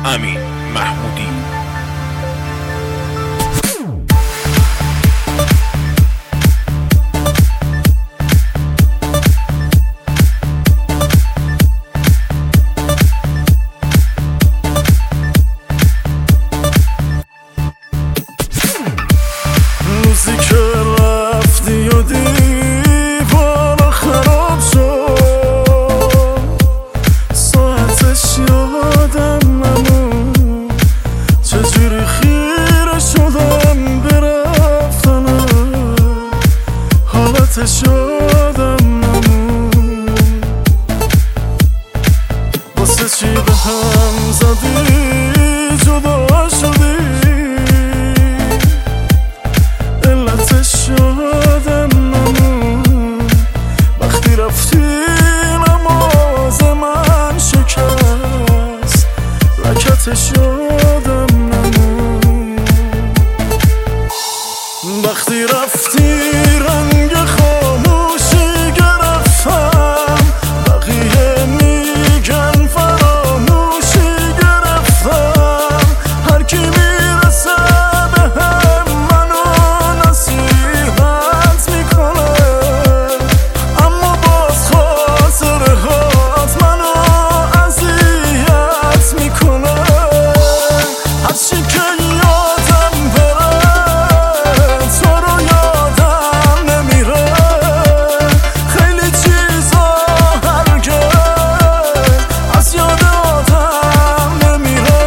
امین محمودی. روزی که رفتی و دیوارا خراب شد، ساعتش یادم نمون، چجوری خیره شدم برفتنم، حالتش یادم نمون. واسه چی به هم زدی جدا شدی، یادم نمون. وقتی رفتی نماز من شکست، رکتش یادم نمون. وقتی رفتی رنگ خاموشی گرفتم، بقیه میگن فراموشی گرفتم. هر کی میرسه به هم منو نصیحت میکنه، اما باز خاطرهات منو اذیت میکنه. هرچی که یادم بره تو رو یادم نمیره، خیلی چیزا هرگز از یاد آدم نمیره.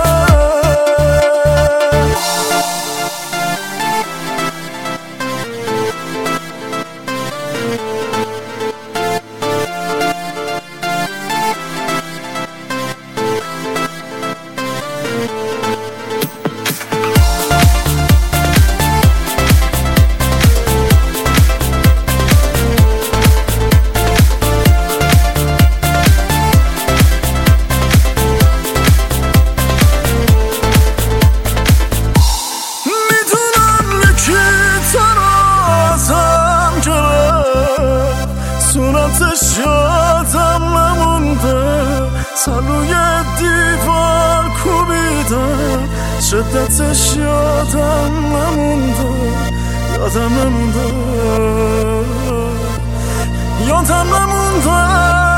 صورتش یادم نمونده، سلوی دیوار کوبیده، شدتش یادم نمونده، یادم نمونده.